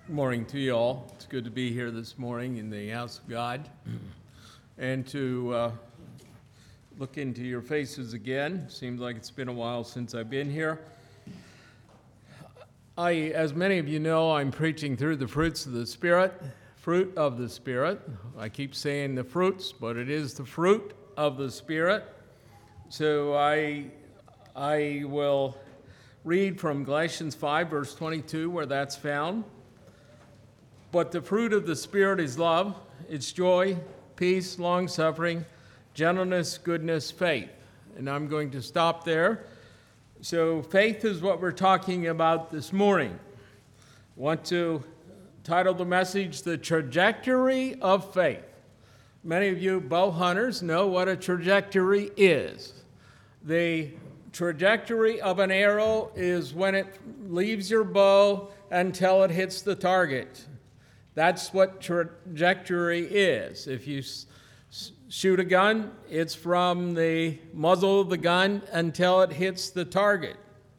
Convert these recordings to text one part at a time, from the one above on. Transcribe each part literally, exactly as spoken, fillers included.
Good morning to you all. It's good to be here this morning in the house of God and to uh, look into your faces again. Seems like it's been a while since I've been here. I, as many of you know, I'm preaching through the fruits of the Spirit, fruit of the Spirit. I keep saying the fruits, but it is the fruit of the Spirit. So I, I will read from Galatians five, verse twenty-two, where that's found. But the fruit of the Spirit is love, it's joy, peace, long-suffering, gentleness, goodness, faith. And I'm going to stop there. So faith is what we're talking about this morning. I want to title the message, The Trajectory of Faith. Many of you bow hunters know what a trajectory is. The trajectory of an arrow is when it leaves your bow until it hits the target. That's what trajectory is. If you s- shoot a gun, it's from the muzzle of the gun until it hits the target.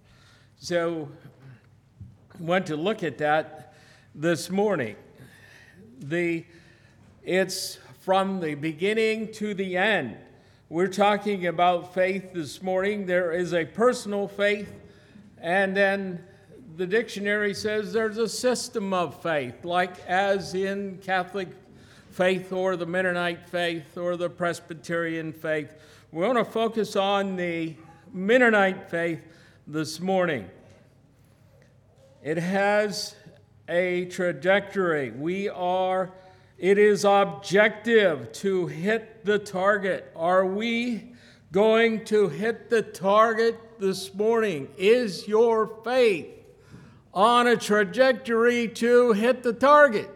So I want to look at that this morning. The, it's from the beginning to the end. We're talking about faith this morning. There is a personal faith, and then the dictionary says there's a system of faith, like as in Catholic faith or the Mennonite faith or the Presbyterian faith. We want to focus on the Mennonite faith this morning. It has a trajectory. We are, it is objective to hit the target. Are we going to hit the target this morning? Is your faith on a trajectory to hit the target?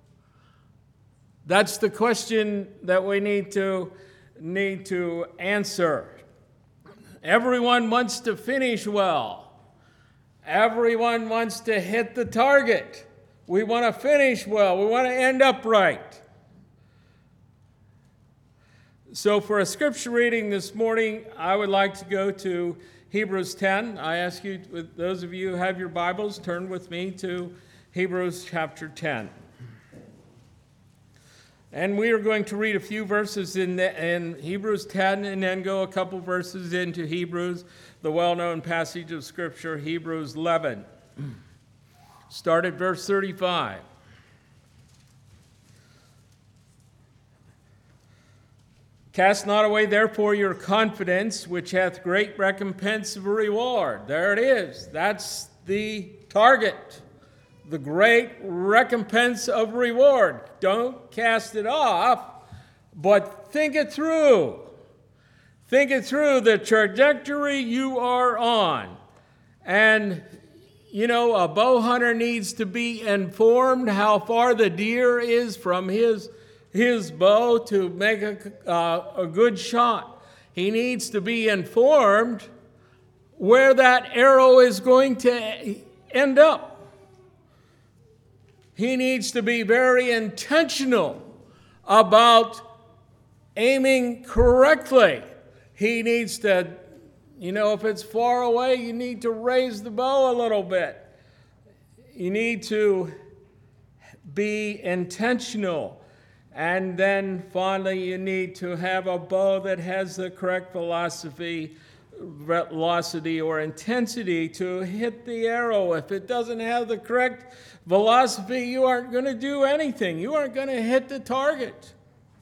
That's the question that we need to need to answer. Everyone wants to finish well. Everyone wants to hit the target. We want to finish well. We want to end up right. So for a scripture reading this morning, I would like to go to Hebrews ten. I ask you, with those of you who have your Bibles, turn with me to Hebrews chapter ten. And we are going to read a few verses in, the, in Hebrews ten and then go a couple verses into Hebrews, the well-known passage of Scripture, Hebrews eleven. Start at verse thirty-five. Cast not away, therefore, your confidence, which hath great recompense of reward. There it is. That's the target. The great recompense of reward. Don't cast it off, but think it through. Think it through, the trajectory you are on. And, you know, a bow hunter needs to be informed how far the deer is from his his bow to make a, uh, a good shot. He needs to be informed where that arrow is going to end up. He needs to be very intentional about aiming correctly. He needs to, you know, if it's far away, you need to raise the bow a little bit. You need to be intentional. And then finally, you need to have a bow that has the correct velocity, velocity or intensity to hit the arrow. If it doesn't have the correct velocity, you aren't going to do anything. You aren't going to hit the target.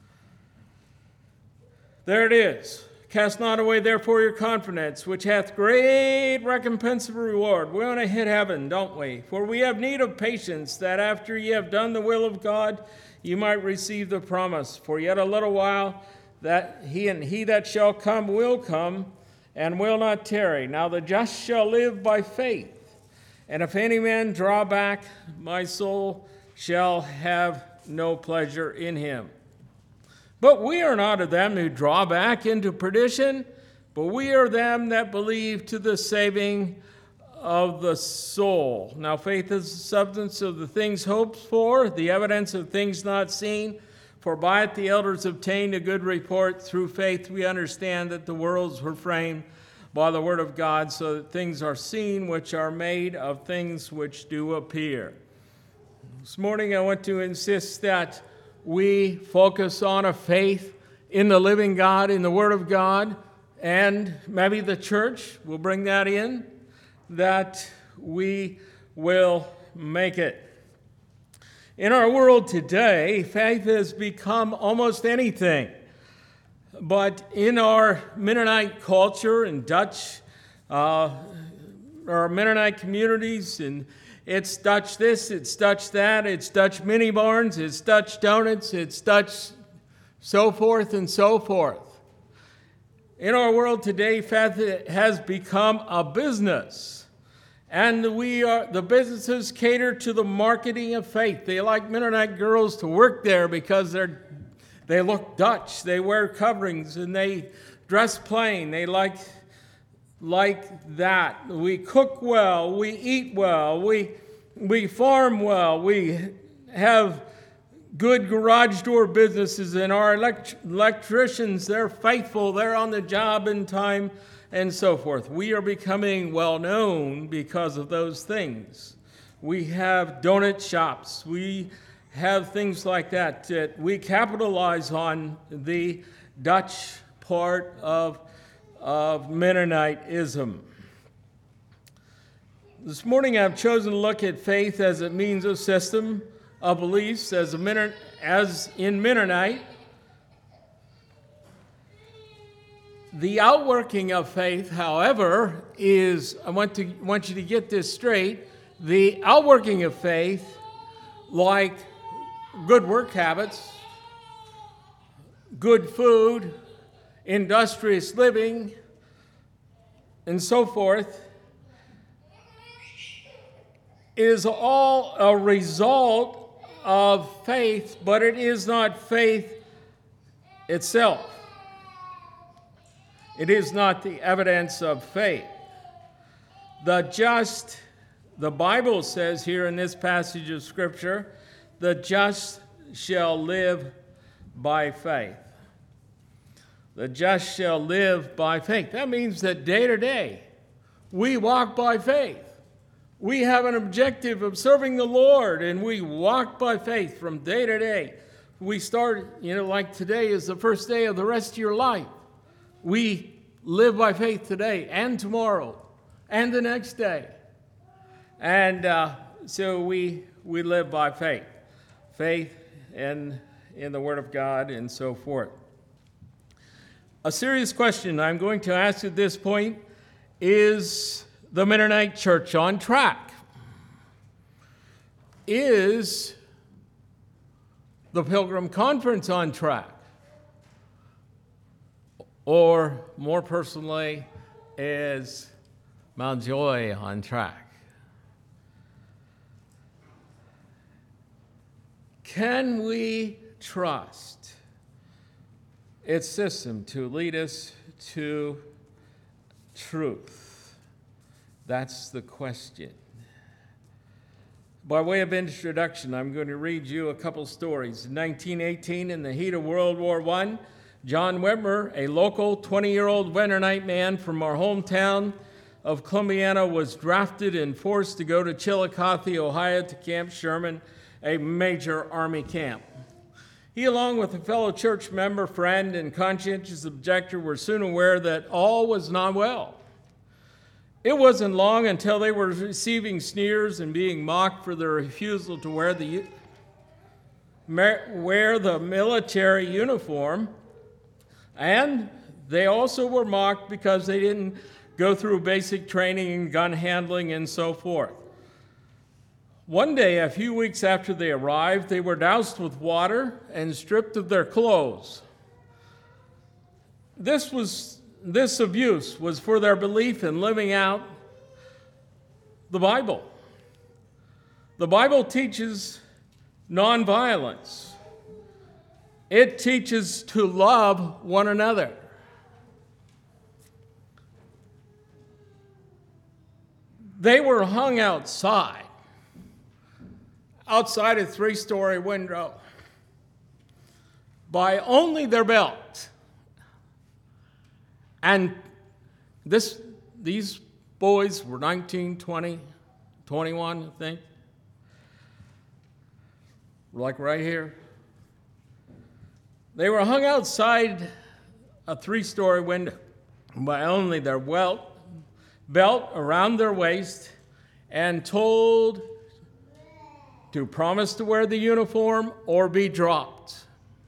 There it is. Cast not away, therefore, your confidence, which hath great recompense of reward. We want to hit heaven, don't we? For we have need of patience, that after ye have done the will of God, you might receive the promise. For yet a little while, that he and he that shall come will come, and will not tarry. Now the just shall live by faith. And if any man draw back, my soul shall have no pleasure in him. But we are not of them who draw back into perdition, but we are them that believe to the saving of the soul. Now faith is the substance of the things hoped for, the evidence of things not seen. For by it the elders obtained a good report. Through faith we understand that the worlds were framed by the word of God, so that things are seen which are made of things which do appear. This morning I want to insist that we focus on a faith in the living God, in the Word of God, and maybe the church will bring that in, that we will make it. In our world today, faith has become almost anything. But in our Mennonite culture and Dutch, uh, our Mennonite communities, and it's Dutch this, it's Dutch that, it's Dutch mini barns, it's Dutch donuts, it's Dutch so forth and so forth. In our world today, faith has become a business. And we are the businesses cater to the marketing of faith. They like Mennonite girls to work there because they're they look Dutch. They wear coverings and they dress plain. They like like that. We cook well. We eat well. We we farm well. We have good garage door businesses, and our elect- electricians, they're faithful. They're on the job in time, and so forth. We are becoming well known because of those things. We have donut shops. We have things like that that we capitalize on the Dutch part of, of Mennonitism. This morning I've chosen to look at faith as it means a system of beliefs as, a Mennon, as in Mennonite. The outworking of faith, however, is, I want to want you to get this straight, the outworking of faith, like good work habits, good food, industrious living, and so forth, is all a result of faith, but it is not faith itself. It is not the evidence of faith. The just, the Bible says here in this passage of Scripture, the just shall live by faith. The just shall live by faith. That means that day to day, we walk by faith. We have an objective of serving the Lord, and we walk by faith from day to day. We start, you know, like today is the first day of the rest of your life. We live by faith today and tomorrow and the next day. And uh, so we we live by faith. Faith in, in the Word of God and so forth. A serious question I'm going to ask at this point is the Mennonite Church on track? Is the Pilgrim Conference on track? Or more personally, is Mount Joy on track? Can we trust its system to lead us to truth? That's the question. By way of introduction, I'm going to read you a couple stories. In nineteen eighteen, in the heat of World War One, John Whitmer, a local twenty-year-old Mennonite man from our hometown of Columbiana, was drafted and forced to go to Chillicothe, Ohio, to Camp Sherman, a major Army camp. He, along with a fellow church member, friend, and conscientious objector, were soon aware that all was not well. It wasn't long until they were receiving sneers and being mocked for their refusal to wear the, wear the military uniform. And they also were mocked because they didn't go through basic training in gun handling and so forth. One day, a few weeks after they arrived, they were doused with water and stripped of their clothes. This was this abuse was for their belief in living out the Bible. The Bible teaches nonviolence. It teaches to love one another. They were hung outside, outside a three-story window, by only their belt. And this, these boys were nineteen, twenty, twenty-one, I think. like right here. They were hung outside a three-story window by only their welt, belt around their waist and told to promise to wear the uniform or be dropped.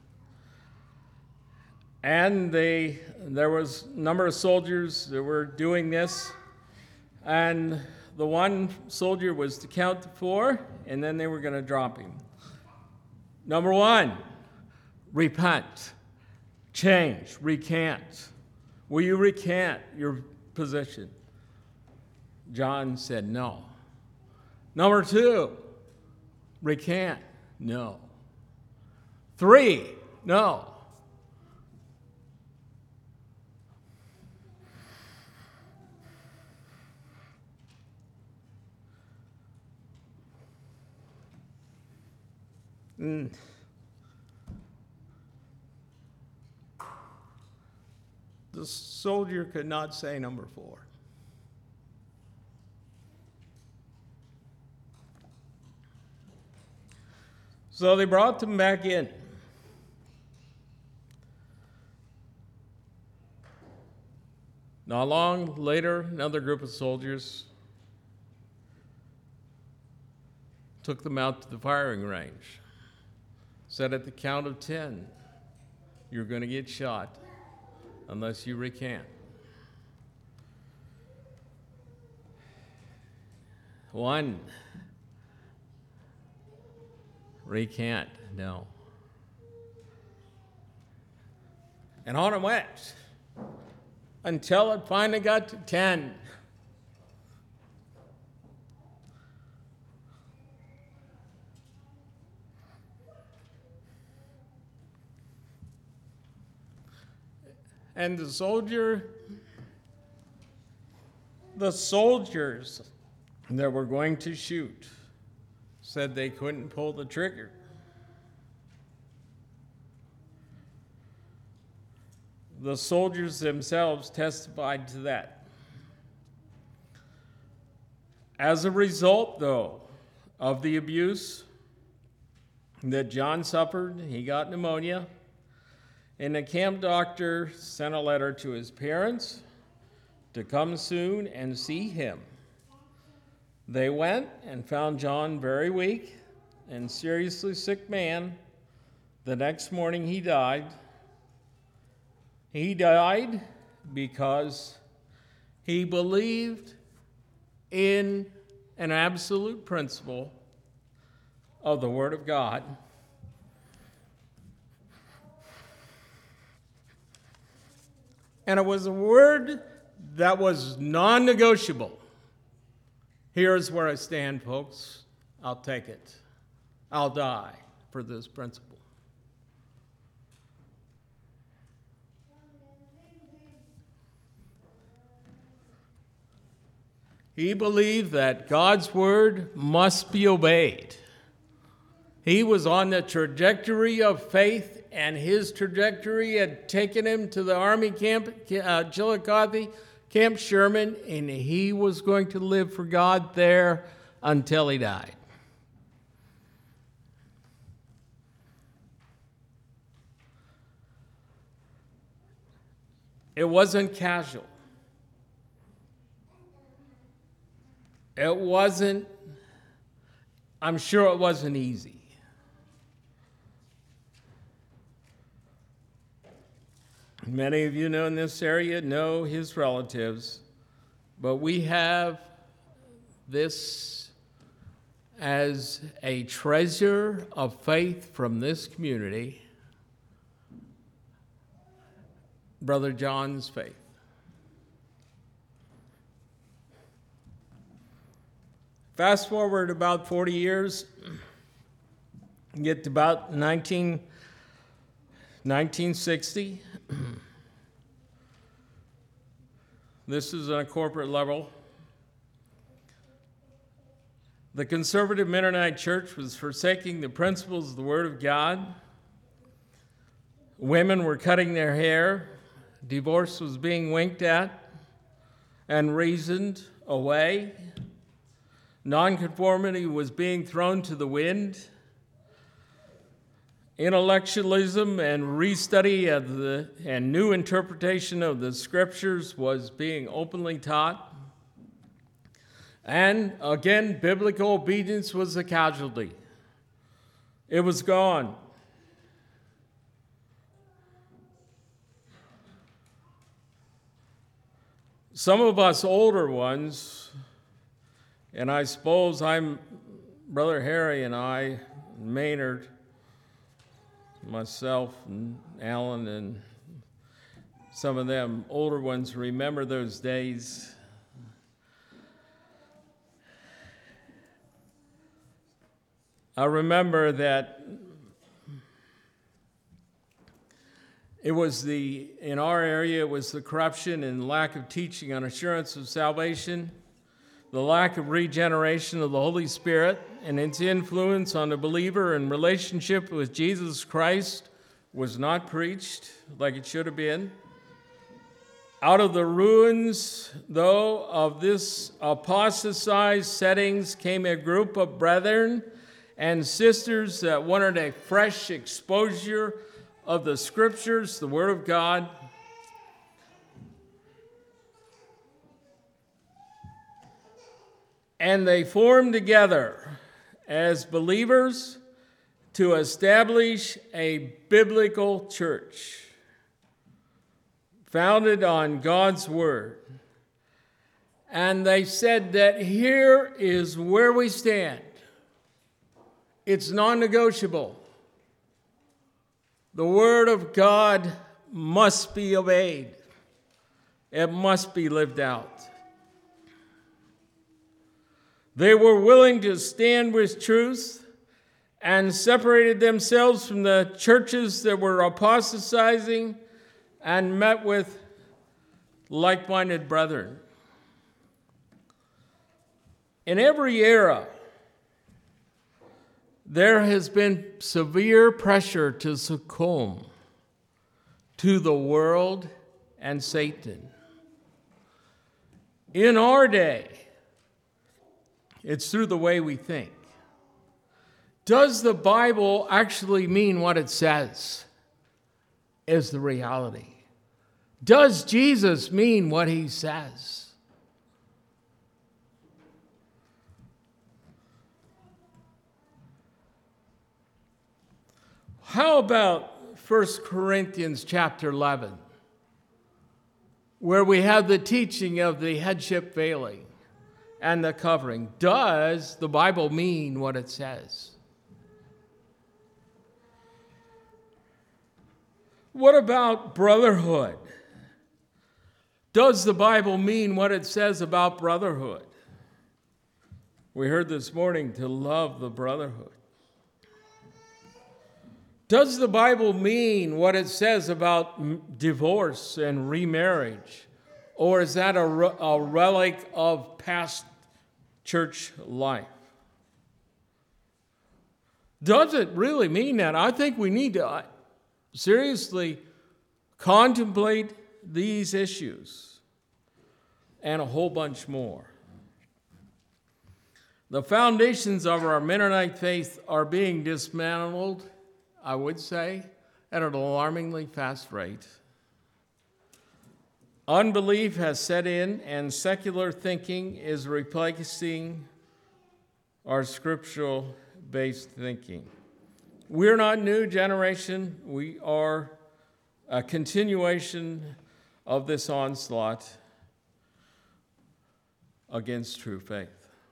And they, there was a number of soldiers that were doing this, and the one soldier was to count to four, and then they were going to drop him. Number one, repent, change, recant. Will you recant your position? John said no. Number two, recant, no. Three, no. Mm. The soldier could not say number four. So they brought them back in. Not long later, another group of soldiers took them out to the firing range. Said at the count of ten, you're going to get shot unless you recant. One, recant, no. And on it went until it finally got to ten. And the soldier, the soldiers that were going to shoot said they couldn't pull the trigger. The soldiers themselves testified to that. As a result, though, of the abuse that John suffered, he got pneumonia, and the camp doctor sent a letter to his parents to come soon and see him. They went and found John very weak and seriously sick man. The next morning he died. He died because he believed in an absolute principle of the Word of God. And it was a word that was non-negotiable. Here's where I stand, folks. I'll take it. I'll die for this principle. He believed that God's word must be obeyed. He was on the trajectory of faith, and his trajectory had taken him to the Army camp, uh, Chillicothe, Camp Sherman, and he was going to live for God there until he died. It wasn't casual. It wasn't, I'm sure it wasn't easy. Many of you know in this area know his relatives, but we have this as a treasure of faith from this community, Brother John's faith. Fast forward about forty years, get to about nineteen, nineteen sixty. This is on a corporate level. The conservative Mennonite church was forsaking the principles of the Word of God. Women were cutting their hair. Divorce was being winked at and reasoned away. Nonconformity was being thrown to the wind. intellectualism and restudy of the and new interpretation of the scriptures was being openly taught. And again, biblical obedience was a casualty. It was gone. Some of us older ones, and I suppose I'm Brother Harry and I, Maynard, myself and Alan and some of them older ones remember those days. I remember that it was the, in our area, it was the corruption and lack of teaching on assurance of salvation, the lack of regeneration of the Holy Spirit, and its influence on the believer in relationship with Jesus Christ was not preached like it should have been. Out of the ruins, though, of this apostatized settings came a group of brethren and sisters that wanted a fresh exposure of the Scriptures, the Word of God. And they formed together as believers to establish a biblical church founded on God's Word. And they said that here is where we stand. It's non-negotiable. The Word of God must be obeyed. It must be lived out. They were willing to stand with truth and separated themselves from the churches that were apostatizing and met with like-minded brethren. In every era, there has been severe pressure to succumb to the world and Satan. In our day, it's through the way we think. Does the Bible actually mean what it says? Is the reality. Does Jesus mean what he says? How about First Corinthians chapter eleven, where we have the teaching of the headship veiling and the covering? Does the Bible mean what it says? What about brotherhood? Does the Bible mean what it says about brotherhood? We heard this morning to love the brotherhood. Does the Bible mean what it says about divorce and remarriage? Or is that a, re- a relic of past church life? Does it really mean that? I think we need to seriously contemplate these issues and a whole bunch more. The foundations of our Mennonite faith are being dismantled, I would say, at an alarmingly fast rate. Unbelief has set in, and secular thinking is replacing our scriptural-based thinking. We're not a new generation. We are a continuation of this onslaught against true faith.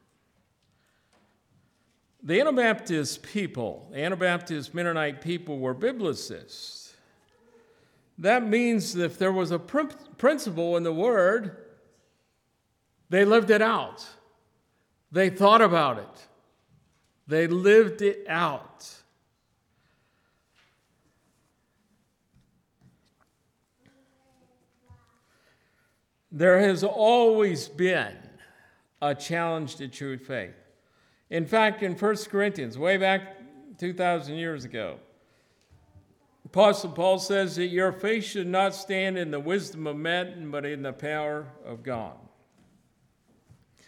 The Anabaptist people, the Anabaptist Mennonite people, were biblicists. That means that if there was a pr- principle in the Word, they lived it out. They thought about it. They lived it out. There has always been a challenge to true faith. In fact, in First Corinthians, way back two thousand years ago, Apostle Paul says that your faith should not stand in the wisdom of men, but in the power of God.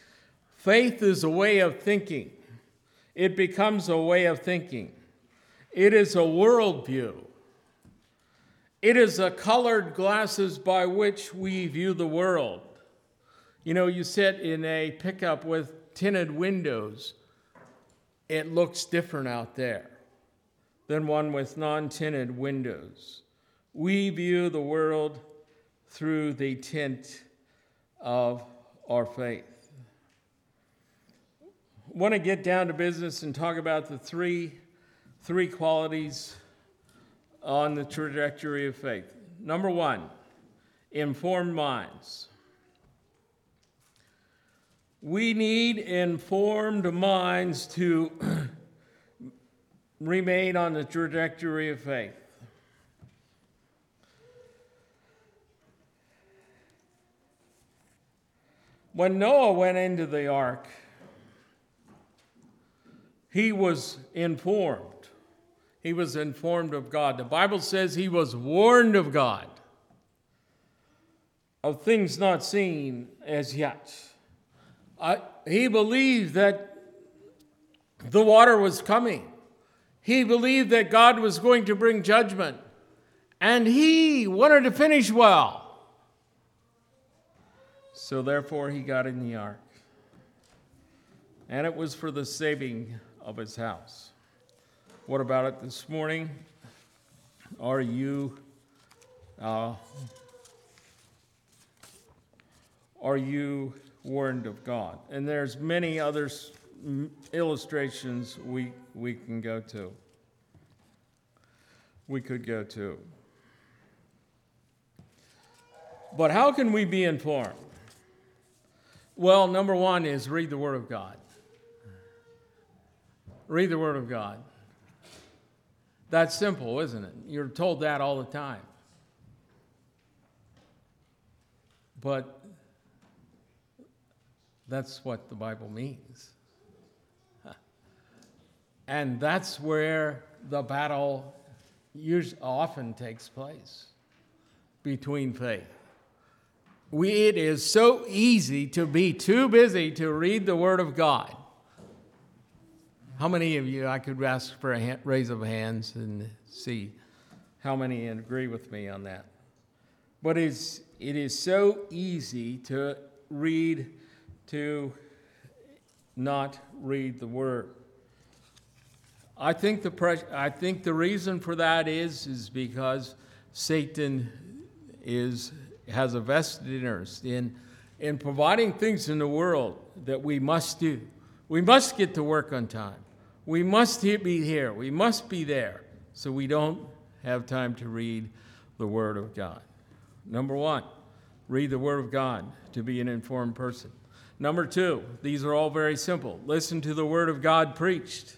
Faith is a way of thinking. It becomes a way of thinking. It is a worldview. It is a colored glasses by which we view the world. You know, you sit in a pickup with tinted windows. It looks different out there than one with non-tinted windows. We view the world through the tint of our faith. I want to get down to business and talk about the three, three qualities on the trajectory of faith. Number one, informed minds. We need informed minds to remain on the trajectory of faith. When Noah went into the ark, he was informed. He was informed of God. The Bible says he was warned of God, of things not seen as yet. Uh, he believed that the water was coming. He believed that God was going to bring judgment. And he wanted to finish well. So therefore he got in the ark. And it was for the saving of his house. What about it this morning? Are you, uh, are you warned of God? And there's many other illustrations we we can go to. We could go to. But how can we be informed? Well, number one is read the Word of God. Read the Word of God. That's simple, isn't it? You're told that all the time. But that's what the Bible means. And that's where the battle usually, often takes place between faith. We, it is so easy to be too busy to read the Word of God. How many of you, I could ask for a hand, raise of hands and see how many agree with me on that. But it's, it is so easy to read, to not read the Word. I think the pre- I think the reason for that is is because Satan is has a vested interest in in providing things in the world that we must do. We must get to work on time. We must be here. We must be there. So we don't have time to read the Word of God. Number one, read the Word of God to be an informed person. Number two, these are all very simple. Listen to the Word of God preached.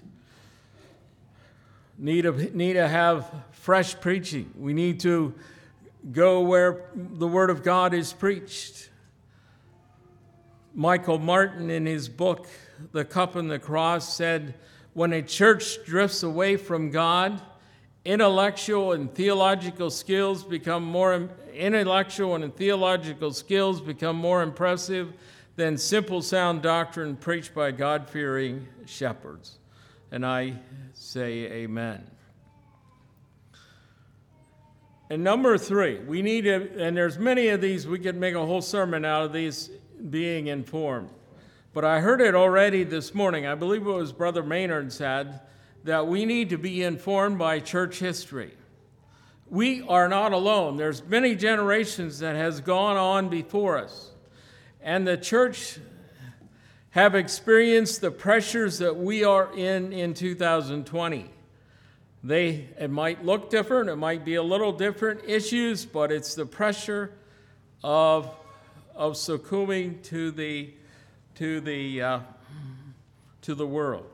Need to, need to have fresh preaching. We need to go where the Word of God is preached. Michael Martin, in his book, The Cup and the Cross, said, when a church drifts away from God, intellectual and theological skills become more intellectual and theological skills become more impressive than simple sound doctrine preached by God-fearing shepherds. And I say amen. And number three, we need to, and there's many of these, we could make a whole sermon out of these being informed. But I heard it already this morning, I believe it was Brother Maynard said, that we need to be informed by church history. We are not alone. There's many generations that has gone on before us. And the church have experienced the pressures that we are in in two thousand twenty. They, it might look different, it might be a little different issues, but it's the pressure of, of succumbing to the, to the, uh, to the world.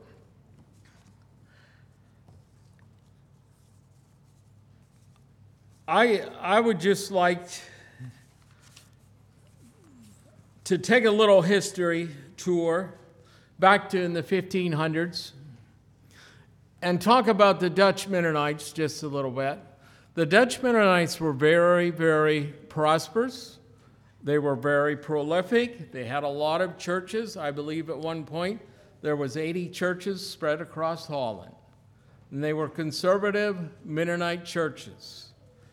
I, I would just like to take a little history tour back to in the fifteen hundreds and talk about the Dutch Mennonites just a little bit. The Dutch Mennonites were very, very prosperous. They were very prolific. They had a lot of churches. I believe at one point there was eighty churches spread across Holland. and they were conservative Mennonite churches.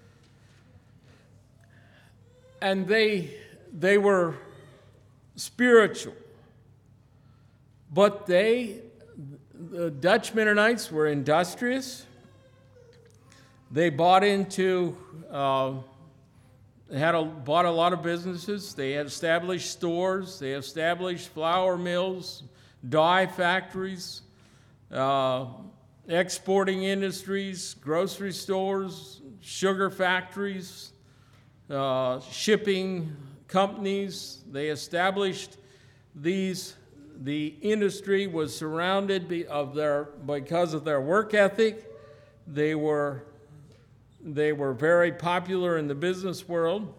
And they, they were spiritual. But they, the Dutch Mennonites were industrious. They bought into, uh, they had a, bought a lot of businesses. They had established stores. They established flour mills, dye factories, uh, exporting industries, grocery stores, sugar factories, uh, shipping companies. They established these. The industry was surrounded be, of their, because of their work ethic. They were, they were very popular in the business world.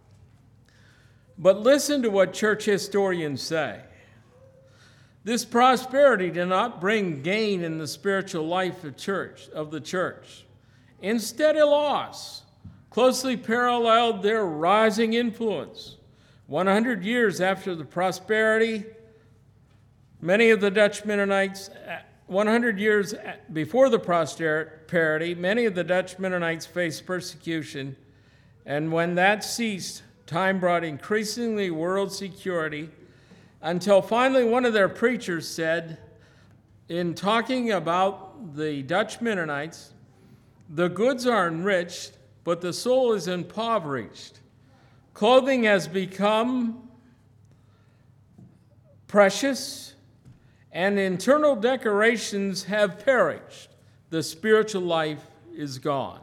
But listen to what church historians say. This prosperity did not bring gain in the spiritual life of church of the church. Instead, a loss closely paralleled their rising influence. one hundred years after the prosperity, many of the Dutch Mennonites, one hundred years before the prosperity, many of the Dutch Mennonites faced persecution, and when that ceased, time brought increasingly world security, until finally one of their preachers said, in talking about the Dutch Mennonites, the goods are enriched, but the soul is impoverished. Clothing has become precious, and internal decorations have perished. The spiritual life is gone.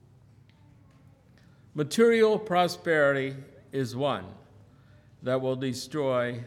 Material prosperity is one that will destroy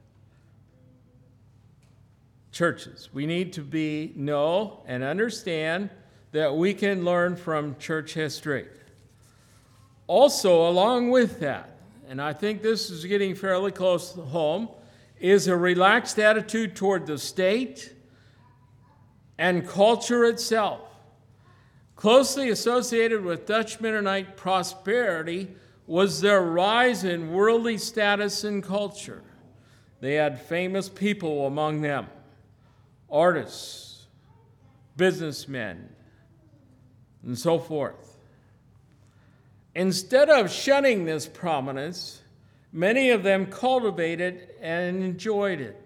churches. We need to be, know, and understand that we can learn from church history. Also, along with that, and I think this is getting fairly close to home, is a relaxed attitude toward the state and culture itself. Closely associated with Dutch Mennonite prosperity was their rise in worldly status and culture. They had famous people among them, artists, businessmen, and so forth. Instead of shunning this prominence, many of them cultivated and enjoyed it.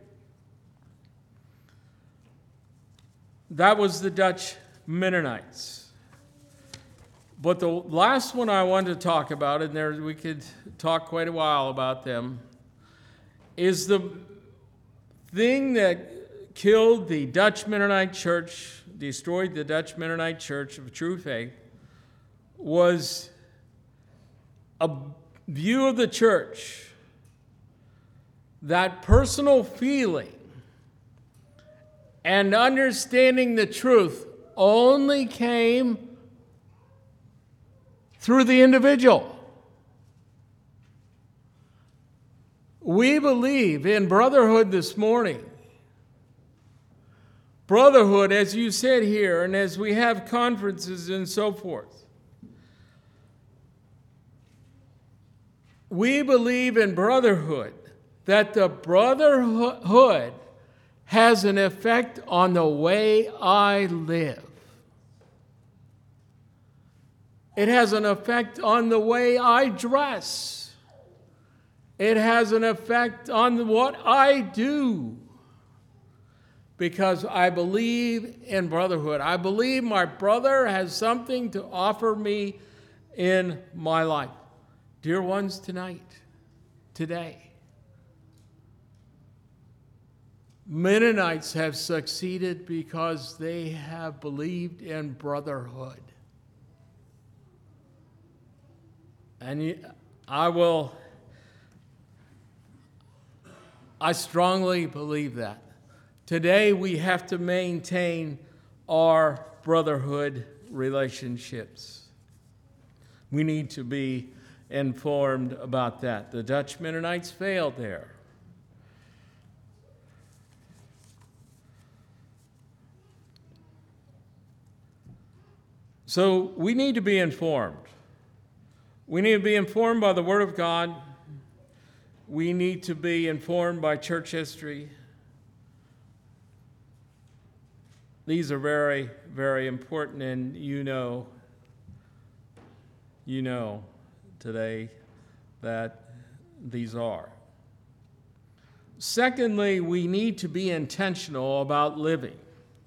That was the Dutch Mennonites. But the last one I want to talk about, and there we could talk quite a while about them, is the thing that killed the Dutch Mennonite church, destroyed the Dutch Mennonite church of true faith, was a view of the church that personal feeling and understanding the truth only came through the individual. We believe in brotherhood this morning. Brotherhood, as you said here, and as we have conferences and so forth. We believe in brotherhood, that the brotherhood has an effect on the way I live. It has an effect on the way I dress. It has an effect on what I do. Because I believe in brotherhood. I believe my brother has something to offer me in my life. Dear ones, tonight, today, Mennonites have succeeded because they have believed in brotherhood. And I will, I strongly believe that. Today we have to maintain our brotherhood relationships. We need to be informed about that. The Dutch Mennonites failed there. So we need to be informed. We need to be informed by the Word of God. We need to be informed by church history. These are very, very important, and you know, you know today that these are. Secondly, we need to be intentional about living.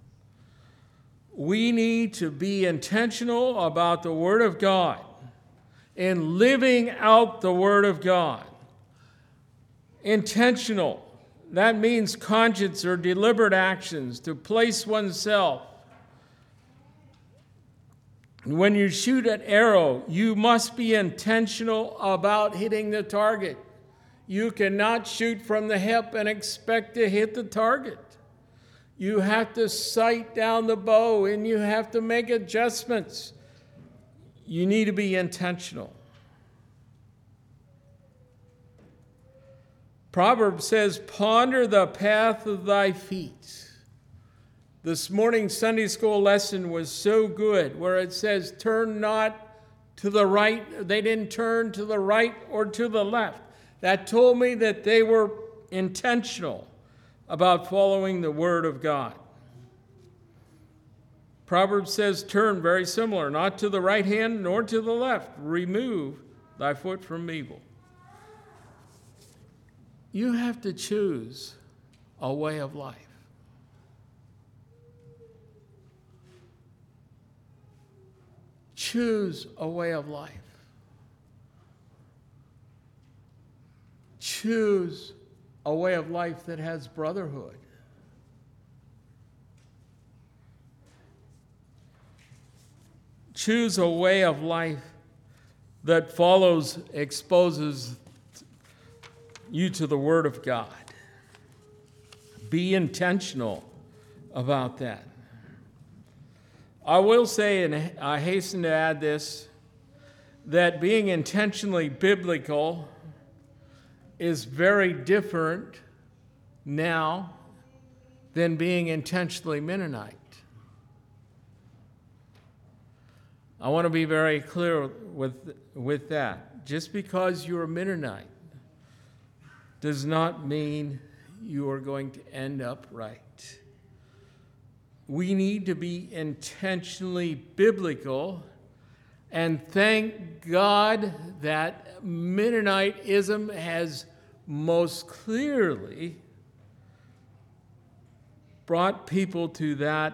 We need to be intentional about the Word of God and living out the Word of God. Intentional. That means conscious or deliberate actions to place oneself. When you shoot an arrow, you must be intentional about hitting the target. You cannot shoot from the hip and expect to hit the target. You have to sight down the bow and you have to make adjustments. You need to be intentional. Proverbs says, ponder the path of thy feet. This morning's Sunday school lesson was so good, where it says, turn not to the right. They didn't turn to the right or to the left. That told me that they were intentional about following the Word of God. Proverbs says, turn, very similar, not to the right hand nor to the left. Remove thy foot from evil. You have to choose a way of life. Choose a way of life. Choose a way of life that has brotherhood. Choose a way of life that follows, exposes you to the Word of God. Be intentional about that. I will say, and I hasten to add this, that being intentionally biblical is very different now than being intentionally Mennonite. I want to be very clear with, with that. Just because you're a Mennonite does not mean you are going to end up right. We need to be intentionally biblical, and thank God that Mennonitism has most clearly brought people to that,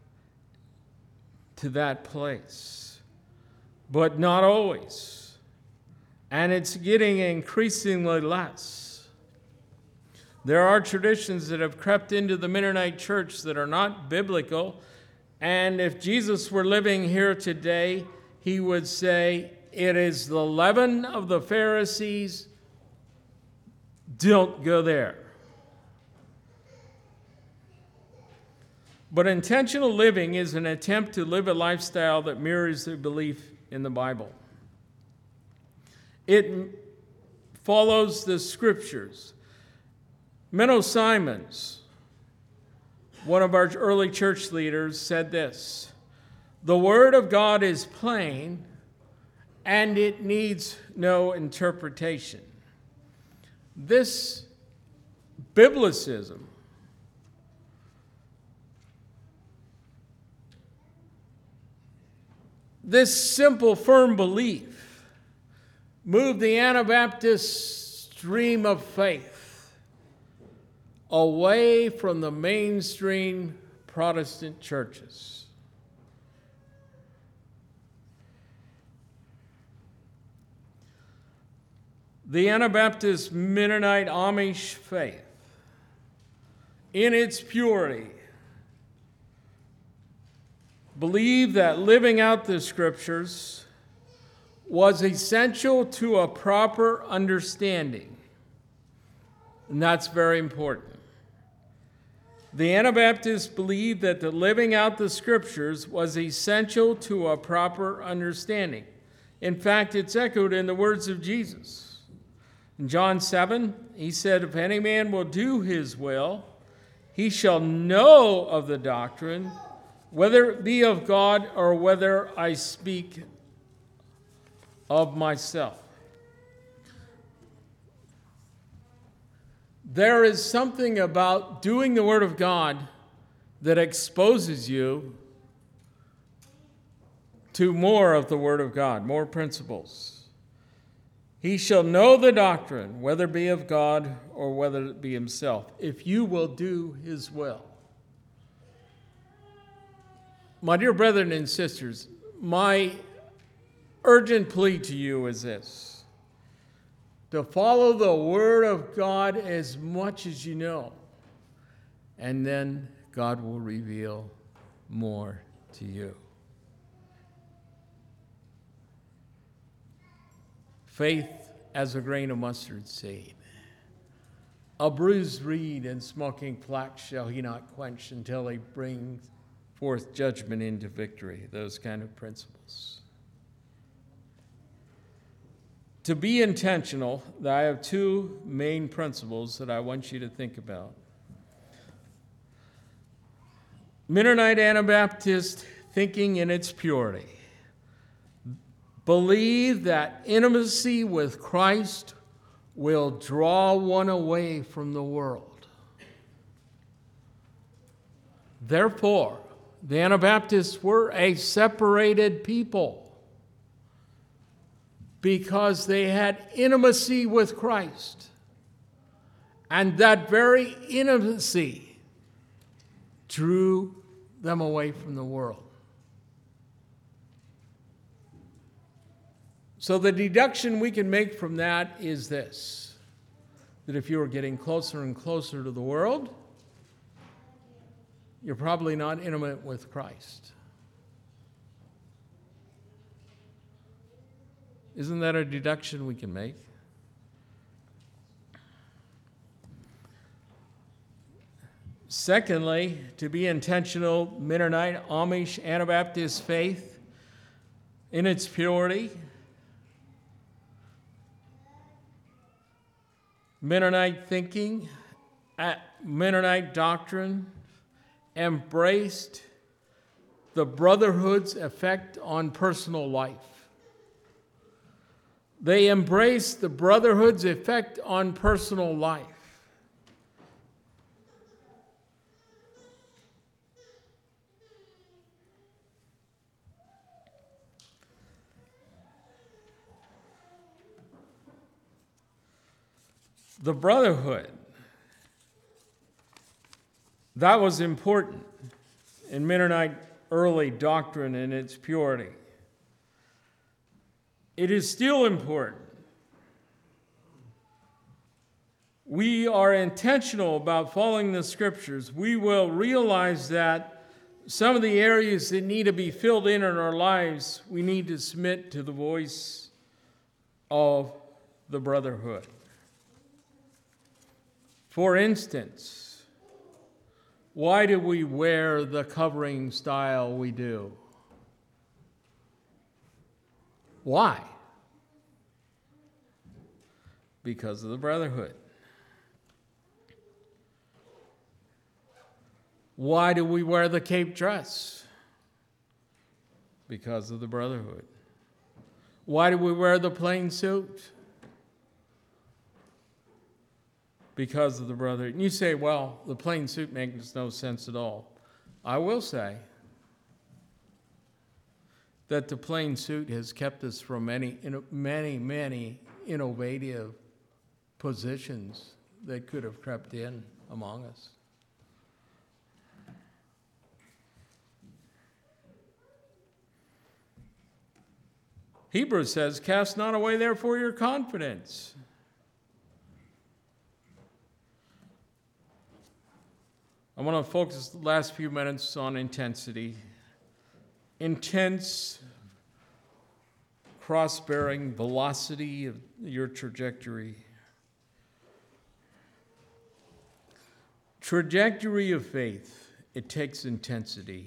to that place, but not always. And it's getting increasingly less. There are traditions that have crept into the Mennonite church that are not biblical, and if Jesus were living here today, he would say, it is the leaven of the Pharisees, don't go there. But intentional living is an attempt to live a lifestyle that mirrors the belief in the Bible. It follows the Scriptures. Menno Simons, one of our early church leaders, said this: the Word of God is plain, and it needs no interpretation. This biblicism This simple, firm belief moved the Anabaptist stream of faith away from the mainstream Protestant churches. The Anabaptist Mennonite Amish faith, in its purity, believed that living out the Scriptures was essential to a proper understanding. And that's very important. The Anabaptists believed that the living out the Scriptures was essential to a proper understanding. In fact, it's echoed in the words of Jesus. In John seven, he said, if any man will do his will, he shall know of the doctrine, whether it be of God or whether I speak of myself. There is something about doing the Word of God that exposes you to more of the Word of God, more principles. He shall know the doctrine, whether it be of God or whether it be himself, if you will do his will. My dear brethren and sisters, my urgent plea to you is this: to follow the Word of God as much as you know, and then God will reveal more to you. Faith as a grain of mustard seed. A bruised reed and smoking flax shall he not quench until he brings forth judgment into victory. Those kind of principles. To be intentional, I have two main principles that I want you to think about. Mennonite Anabaptist thinking in its purity. Believe that intimacy with Christ will draw one away from the world. Therefore, the Anabaptists were a separated people because they had intimacy with Christ. And that very intimacy drew them away from the world. So the deduction we can make from that is this: that if you are getting closer and closer to the world, you're probably not intimate with Christ. Isn't that a deduction we can make? Secondly, to be intentional, Mennonite, Amish, Anabaptist faith in its purity. Mennonite thinking, Mennonite doctrine embraced the brotherhood's effect on personal life. They embraced the brotherhood's effect on personal life. The brotherhood, that was important in Mennonite early doctrine and its purity. It is still important. We are intentional about following the Scriptures. We will realize that some of the areas that need to be filled in in our lives, we need to submit to the voice of the brotherhood. For instance, why do we wear the covering style we do? Why? Because of the brotherhood. Why do we wear the cape dress? Because of the brotherhood. Why do we wear the plain suit? Because of the brotherhood. And you say, well, the plain suit makes no sense at all. I will say that the plain suit has kept us from many, many, many innovative positions that could have crept in among us. Hebrews says, cast not away therefore your confidence. I want to focus the last few minutes on intensity. Intense, cross-bearing velocity of your trajectory. Trajectory of faith, it takes intensity.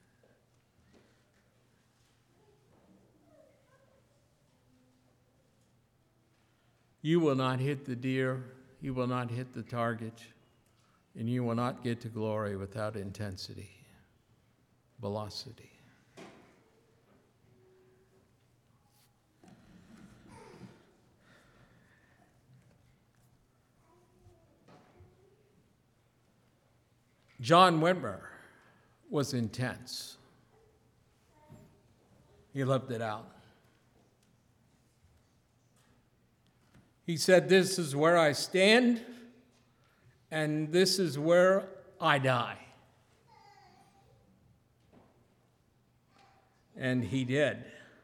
You will not hit the deer, you will not hit the target, and you will not get to glory without intensity, velocity. John Whitmer was intense. He lived it out. He said, "This is where I stand, and this is where I die." And he did.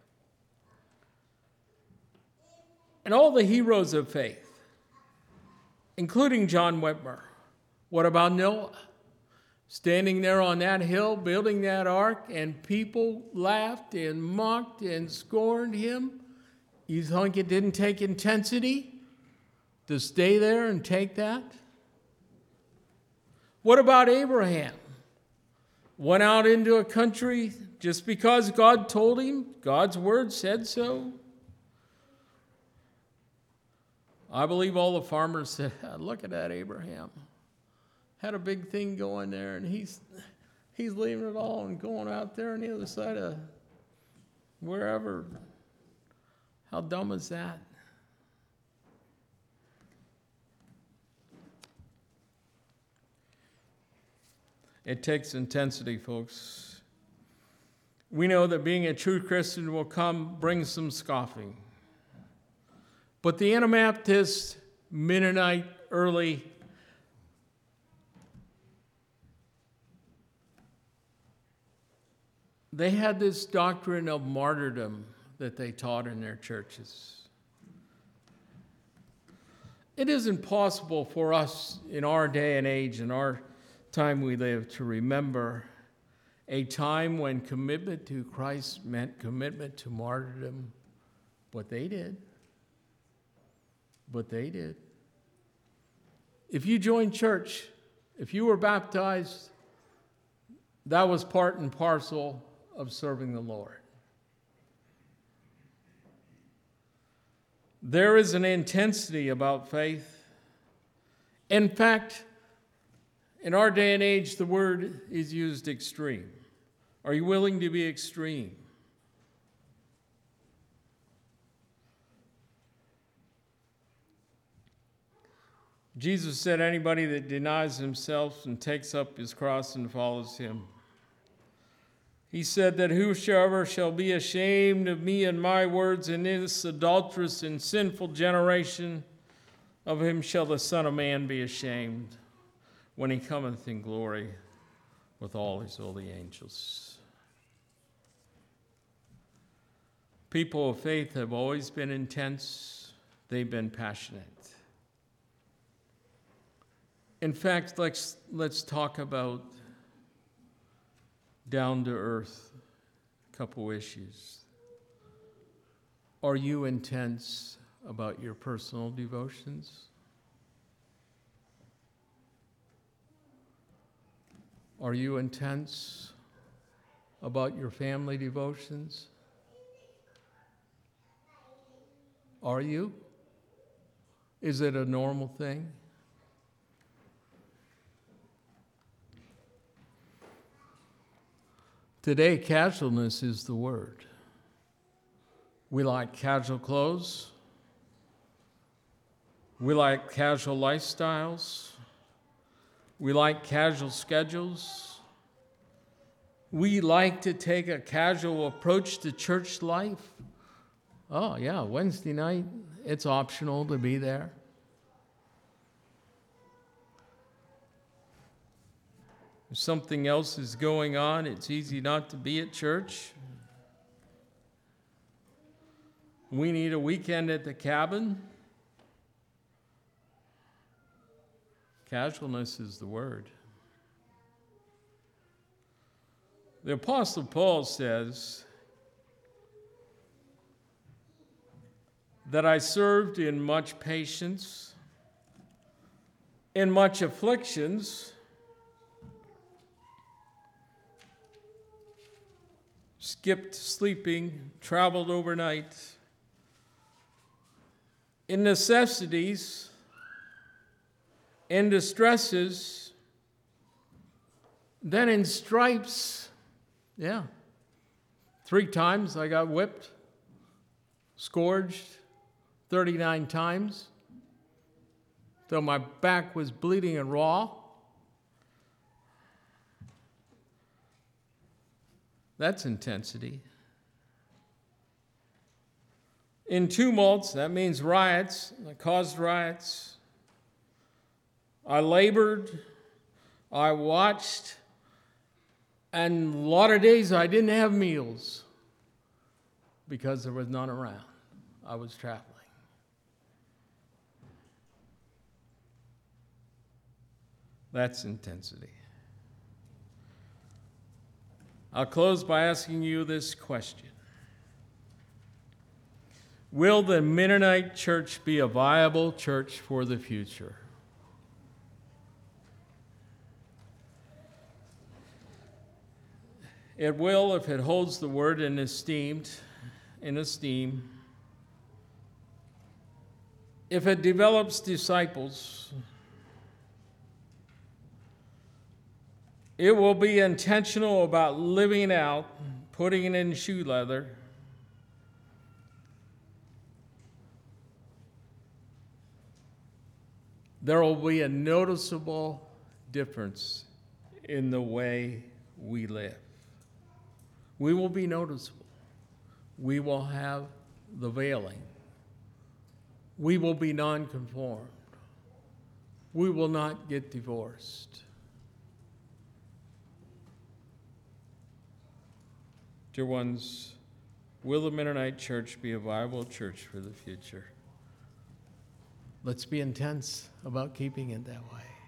And all the heroes of faith, including John Whitmer. What about Noah? Standing there on that hill, building that ark, and people laughed and mocked and scorned him. You think it didn't take intensity to stay there and take that? What about Abraham? Went out into a country just because God told him, God's word said so. I believe all the farmers said, "Look at that Abraham. Had a big thing going there, and he's he's leaving it all and going out there on the other side of wherever. How dumb is that?" It takes intensity, folks. We know that being a true Christian will come bring some scoffing. But the Anabaptist, Mennonite, early they had this doctrine of martyrdom that they taught in their churches. It isn't possible for us in our day and age, in our time we live, to remember a time when commitment to Christ meant commitment to martyrdom, but they did. But they did. If you joined church, if you were baptized, that was part and parcel of serving the Lord. There is an intensity about faith. In fact, in our day and age, the word is used extreme. Are you willing to be extreme? Jesus said, "Anybody that denies himself and takes up his cross and follows him." He said that whosoever shall be ashamed of me and my words in this adulterous and sinful generation, of him shall the Son of Man be ashamed when he cometh in glory with all his holy angels. People of faith have always been intense. They've been passionate. In fact, let's, let's talk about down-to-earth couple issues. Are you intense about your personal devotions? Are you intense about your family devotions? Are you? Is it a normal thing? Today, casualness is the word. We like casual clothes. We like casual lifestyles. We like casual schedules. We like to take a casual approach to church life. Oh, yeah, Wednesday night, it's optional to be there. If something else is going on, it's easy not to be at church. We need a weekend at the cabin. Casualness is the word. The Apostle Paul says that I served in much patience, in much afflictions, skipped sleeping, traveled overnight, in necessities, in distresses, then in stripes. Yeah. Three times I got whipped, scourged, thirty-nine times, till my back was bleeding and raw. That's intensity. In tumults, that means riots. I caused riots. I labored. I watched. And a lot of days I didn't have meals because there was none around. I was traveling. That's intensity. I'll close by asking you this question. Will the Mennonite church be a viable church for the future? It will if it holds the word in esteemed, in esteem. If it develops disciples, it will be intentional about living out, putting it in shoe leather. There will be a noticeable difference in the way we live. We will be noticeable. We will have the veiling. We will be nonconformed. We will not get divorced. Dear ones, will the Mennonite church be a viable church for the future? Let's be intense about keeping it that way.